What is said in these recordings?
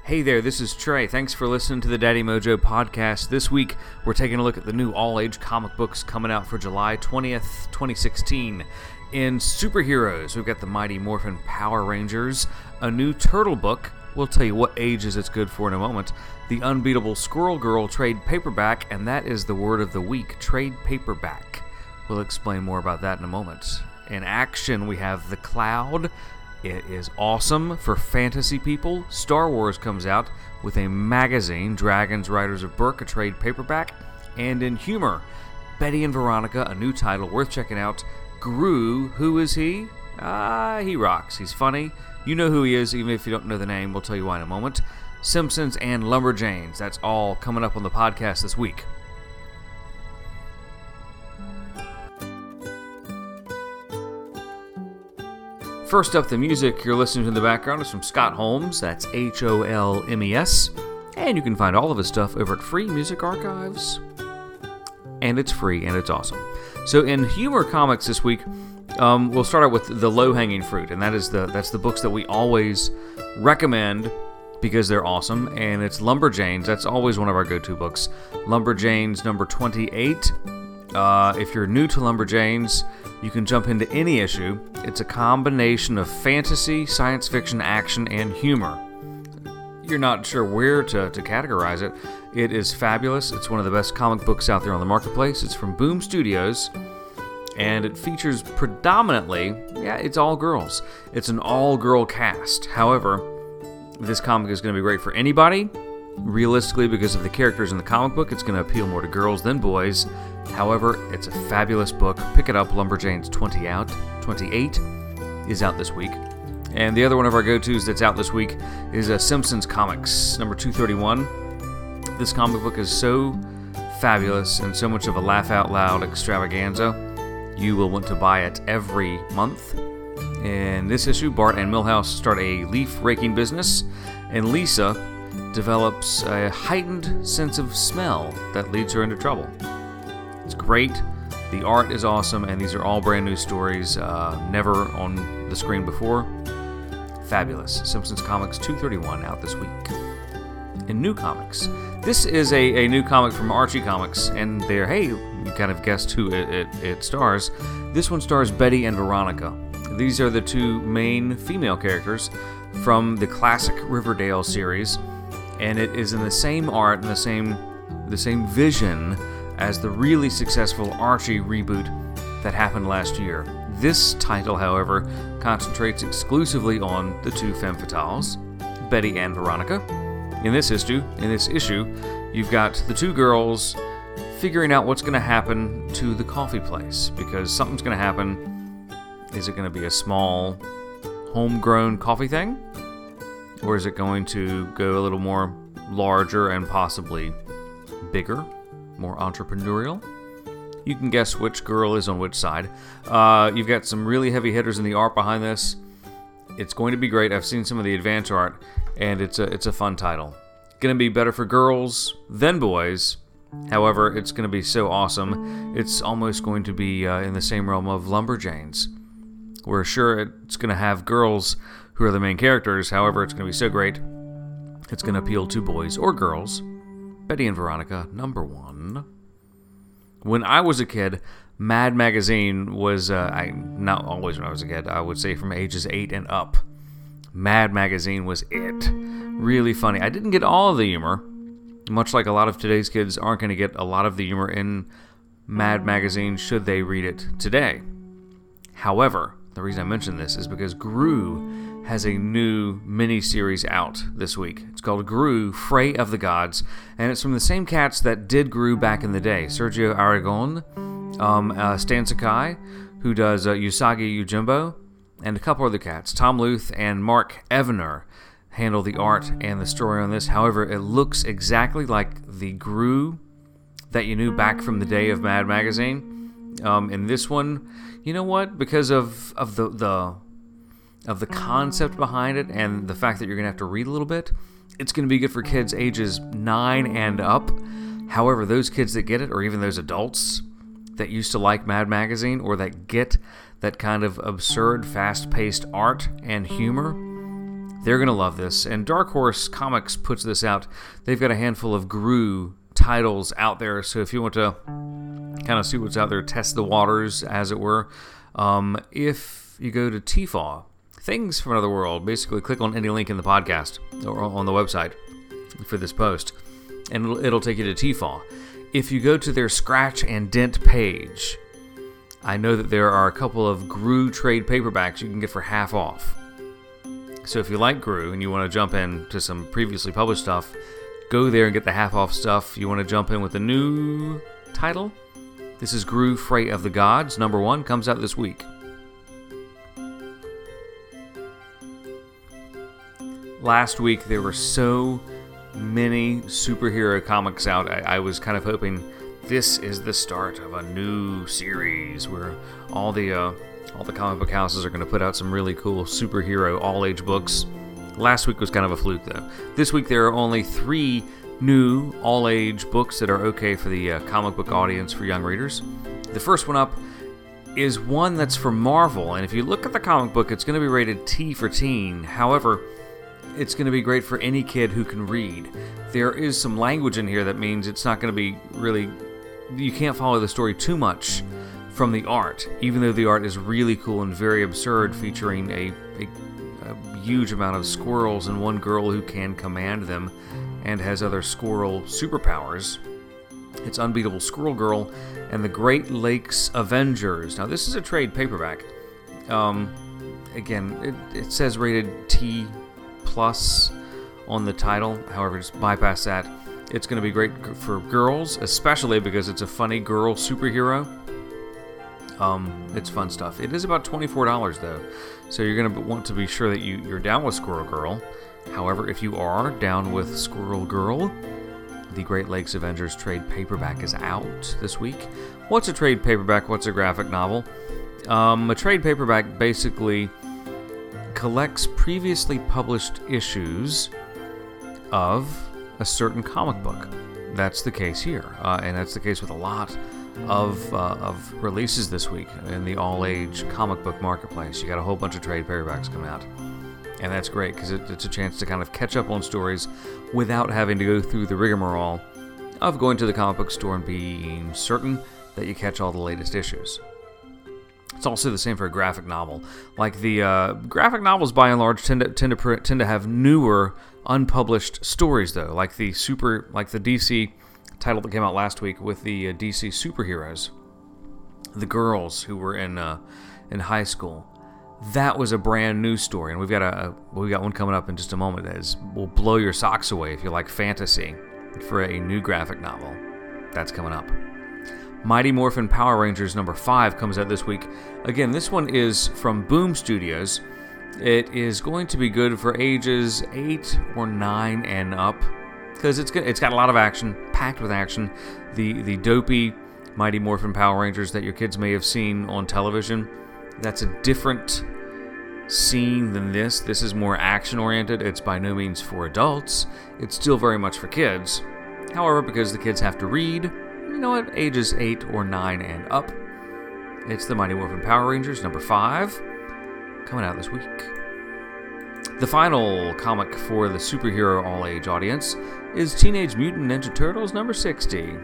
Hey there, this is Trey. Thanks for listening to the Daddy Mojo podcast. This week, we're taking a look at the new all-age comic books coming out for July 20th, 2016. In superheroes, we've got the Mighty Morphin Power Rangers, a new Turtle book. We'll tell you what ages it's good for in a moment. The Unbeatable Squirrel Girl trade paperback, and that is the word of the week, trade paperback. We'll explain more about that in a moment. In action, we have The Cloud. It is awesome for fantasy people. Star Wars comes out with a magazine, Dragons Riders of Berk, a trade paperback. And in humor, Betty and Veronica, a new title worth checking out. Gru, who is he? He rocks. He's funny. You know who he is, even if you don't know the name. We'll tell you why in a moment. Simpsons and Lumberjanes. That's all coming up on the podcast this week. First up, the music you're listening to in the background is from Scott Holmes. That's Holmes. And you can find all of his stuff over at Free Music Archives. And it's free, and it's awesome. So in humor comics this week, we'll start out with the low-hanging fruit, and that's the books that we always recommend because they're awesome, and it's Lumberjanes. That's always one of our go-to books. Lumberjanes number 28. If you're new to Lumberjanes, you can jump into any issue. It's a combination of fantasy, science fiction, action, and humor. You're not sure where to categorize it. It is fabulous. It's one of the best comic books out there on the marketplace. It's from Boom Studios, and it features predominantly, it's all girls. It's an all-girl cast. However, this comic is going to be great for anybody. Realistically, because of the characters in the comic book, it's going to appeal more to girls than boys. However, it's a fabulous book. Pick it up. Lumberjanes 28 is out this week. And the other one of our go-tos that's out this week is Simpsons Comics, number 231. This comic book is so fabulous and so much of a laugh-out-loud extravaganza. You will want to buy it every month. In this issue, Bart and Milhouse start a leaf-raking business, and Lisa develops a heightened sense of smell that leads her into trouble. It's great. The art is awesome, and these are all brand new stories, never on the screen before. Fabulous. Simpsons Comics 231 out this week. In new comics, this is a new comic from Archie Comics, and you kind of guessed who it stars. This one stars Betty and Veronica. These are the two main female characters from the classic Riverdale series, and it is in the same art and the same vision as the really successful Archie reboot that happened last year. This title, however, concentrates exclusively on the two femme fatales, Betty and Veronica. In this issue, you've got the two girls figuring out what's going to happen to the coffee place, because something's going to happen. Is it going to be a small, homegrown coffee thing? Or is it going to go a little more larger and possibly bigger, more entrepreneurial? You can guess which girl is on which side. You've got some really heavy hitters in the art behind this. It's going to be great. I've seen some of the advance art, and it's a fun title. Going to be better for girls than boys. However, it's going to be so awesome. It's almost going to be in the same realm of Lumberjanes. We're sure it's going to have girls who are the main characters. However, it's going to be so great, it's going to appeal to boys or girls. Betty and Veronica, number 1. When I was a kid, Mad Magazine was, not always when I was a kid, I would say from ages 8 and up. Mad Magazine was it. Really funny. I didn't get all of the humor, much like a lot of today's kids aren't going to get a lot of the humor in Mad Magazine should they read it today. However, the reason I mention this is because Gru has a new mini-series out this week. It's called Gru, Fray of the Gods, and it's from the same cats that did Gru back in the day. Sergio Aragon, Stan Sakai, who does Usagi Yojimbo, and a couple other cats. Tom Luth and Mark Evner handle the art and the story on this. However, it looks exactly like the Gru that you knew back from the day of Mad Magazine. In this one, you know what? Because of the concept behind it and the fact that you're going to have to read a little bit, it's going to be good for kids ages 9 and up. However, those kids that get it, or even those adults that used to like Mad Magazine, or that get that kind of absurd, fast-paced art and humor, They're going to love this. And Dark Horse Comics puts this out. They've got a handful of Gru titles out there. So if you want to kind of see what's out there, test the waters, as it were, if you go to TFAW, Things from Another World, basically click on any link in the podcast or on the website for this post, and it'll take you to TFAW. If you go to their Scratch and Dent page, I know that there are a couple of Gru trade paperbacks you can get for half off. So if you like Gru and you want to jump in to some previously published stuff, go there and get the half off stuff. You want to jump in with a new title? This is Gru Fray of the Gods, #1, comes out this week. Last week there were so many superhero comics out. I was kind of hoping this is the start of a new series where all the comic book houses are going to put out some really cool superhero all-age books. Last week was kind of a fluke, though. This week there are only 3 new all-age books that are okay for the comic book audience for young readers. The first one up is one that's for Marvel, and if you look at the comic book, it's going to be rated T for teen. However, it's going to be great for any kid who can read. There is some language in here that means it's not going to be really... You can't follow the story too much from the art, even though the art is really cool and very absurd, featuring a huge amount of squirrels and one girl who can command them and has other squirrel superpowers. It's Unbeatable Squirrel Girl and the Great Lakes Avengers. Now, this is a trade paperback. Again, it says rated T+ on the title. However, just bypass that. It's going to be great for girls, especially because it's a funny girl superhero. It's fun stuff. It is about $24 though, so you're going to want to be sure that you're down with Squirrel Girl. However, if you are down with Squirrel Girl, the Great Lakes Avengers trade paperback is out this week. What's a trade paperback? What's a graphic novel? A trade paperback basically collects previously published issues of a certain comic book. That's the case here, and that's the case with a lot of releases this week in the all-age comic book marketplace. You got a whole bunch of trade paperbacks coming out, and that's great because it's a chance to kind of catch up on stories without having to go through the rigmarole of going to the comic book store and being certain that you catch all the latest issues. It's also the same for a graphic novel. Like the graphic novels, by and large, tend to have newer, unpublished stories, though. Like the DC title that came out last week with the DC superheroes, the girls who were in high school. That was a brand new story, and we've got one coming up in just a moment that will blow your socks away if you like fantasy for a new graphic novel. That's coming up. Mighty Morphin Power Rangers #5 comes out this week. Again, this one is from Boom Studios. It is going to be good for ages 8 or 9 and up, because it's got a lot of action, packed with action. The dopey Mighty Morphin Power Rangers that your kids may have seen on television, that's a different scene than this. This is more action-oriented. It's by no means for adults. It's still very much for kids. However, because the kids have to read, at ages 8 or 9 and up, it's the Mighty Morphin Power Rangers #5, coming out this week. The final comic for the superhero all-age audience is Teenage Mutant Ninja Turtles #60,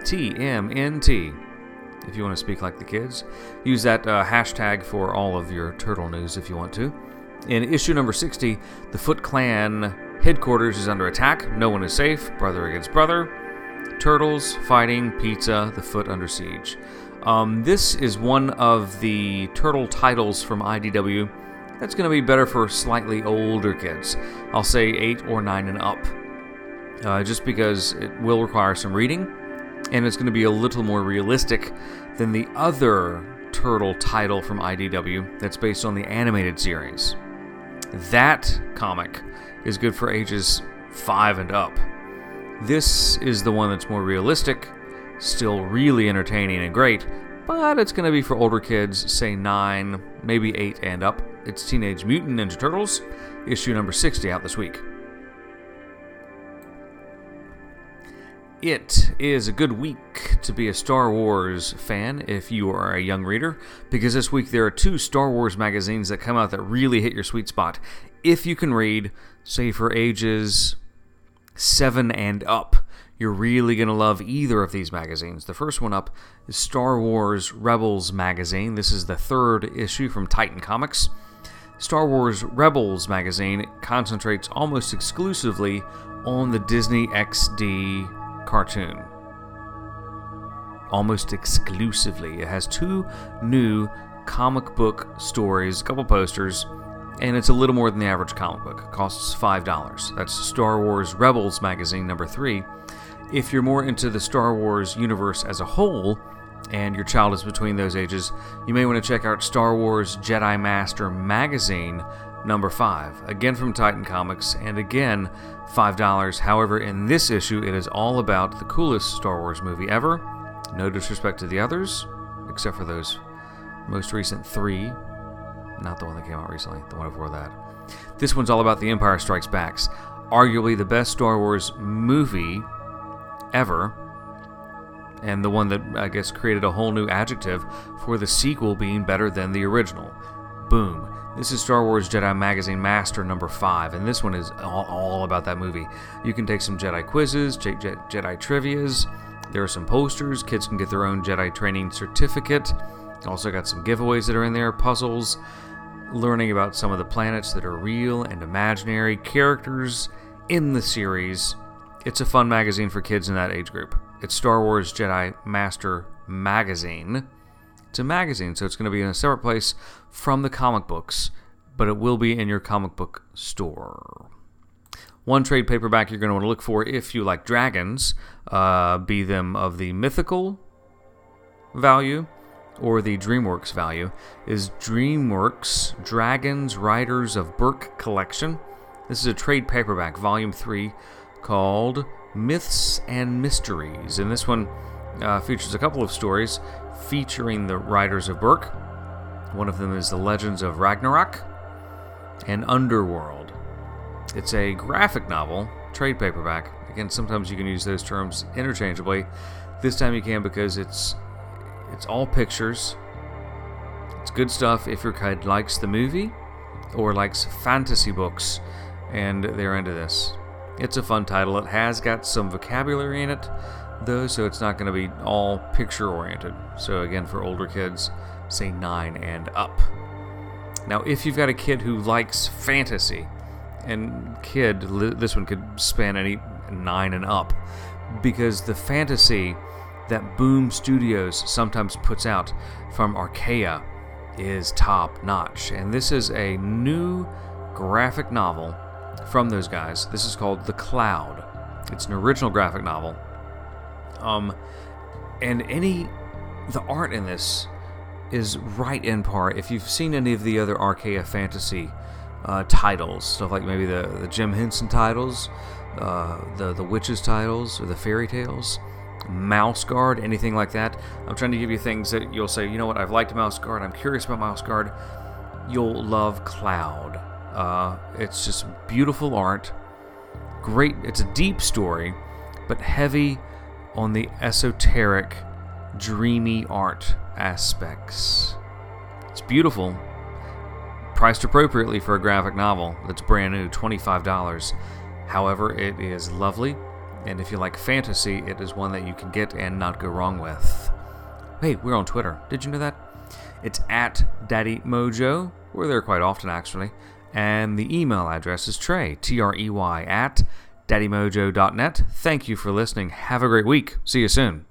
TMNT. If you want to speak like the kids, use that hashtag for all of your turtle news if you want to. In issue #60, the Foot Clan headquarters is under attack. No one is safe. Brother against brother. Turtles fighting pizza. The Foot under siege. This is one of the turtle titles from IDW that's going to be better for slightly older kids. I'll say 8 or 9 and up. Just because it will require some reading, and it's going to be a little more realistic than the other turtle title from IDW that's based on the animated series. That comic is good for ages 5 and up. This is the one that's more realistic, still really entertaining and great, but it's going to be for older kids, say 9, maybe 8 and up. It's Teenage Mutant Ninja Turtles, issue #60, out this week. It is a good week to be a Star Wars fan if you are a young reader, because this week there are 2 Star Wars magazines that come out that really hit your sweet spot. If you can read, say for ages 7 and up, you're really going to love either of these magazines. The first one up is Star Wars Rebels magazine. This is the 3rd issue from Titan Comics. Star Wars Rebels magazine concentrates almost exclusively on the Disney XD cartoon. Almost exclusively. It has 2 new comic book stories, a couple posters, and it's a little more than the average comic book. It costs $5. That's Star Wars Rebels magazine number 3. If you're more into the Star Wars universe as a whole, and your child is between those ages, you may want to check out Star Wars Jedi Master magazine number 5, again from Titan Comics, and again $5. However, in this issue, it is all about the coolest Star Wars movie ever. No disrespect to the others, except for those most recent 3. Not the one that came out recently, the one before that. This one's all about The Empire Strikes Back, arguably the best Star Wars movie ever, and the one that, I guess, created a whole new adjective for the sequel being better than the original. Boom. This is Star Wars Jedi Magazine Master number 5, and this one is all about that movie. You can take some Jedi quizzes, Jedi trivias. There are some posters. Kids can get their own Jedi training certificate. Also got some giveaways that are in there, puzzles, learning about some of the planets that are real and imaginary, characters in the series. It's a fun magazine for kids in that age group. It's Star Wars Jedi Master Magazine. It's a magazine, so it's going to be in a separate place from the comic books, but it will be in your comic book store. One trade paperback you're going to want to look for if you like dragons, be them of the mythical value or the DreamWorks value, is DreamWorks Dragons Riders of Berk Collection. This is a trade paperback, volume 3, called Myths and Mysteries. And this one features a couple of stories featuring the Riders of Berk. One of them is The Legends of Ragnarok and Underworld. It's a graphic novel, trade paperback. Again, sometimes you can use those terms interchangeably. This time you can because it's all pictures. It's good stuff if your kid likes the movie or likes fantasy books and they're into this. It's a fun title. It has got some vocabulary in it, though, so it's not going to be all picture-oriented. So again, for older kids, say 9 and up. Now, if you've got a kid who likes fantasy, and this one could span any 9 and up, because the fantasy that Boom Studios sometimes puts out from Archaea is top-notch. And this is a new graphic novel from those guys. This is called The Cloud. It's an original graphic novel. And the art in this is right in par. If you've seen any of the other Archaea fantasy titles, stuff like maybe the Jim Henson titles, the Witches titles, or the Fairy Tales, Mouse Guard, anything like that. I'm trying to give you things that you'll say, you know what, I've liked Mouse Guard, I'm curious about Mouse Guard. You'll love Cloud. It's just beautiful art. Great. It's a deep story, but heavy on the esoteric, dreamy art aspects. It's beautiful. Priced appropriately for a graphic novel that's brand new, $25. However, it is lovely, and if you like fantasy, it is one that you can get and not go wrong with. Hey, we're on Twitter. Did you know that? It's at Daddy Mojo. We're there quite often, actually. And the email address is Trey, Trey, at daddymojo.net. Thank you for listening. Have a great week. See you soon.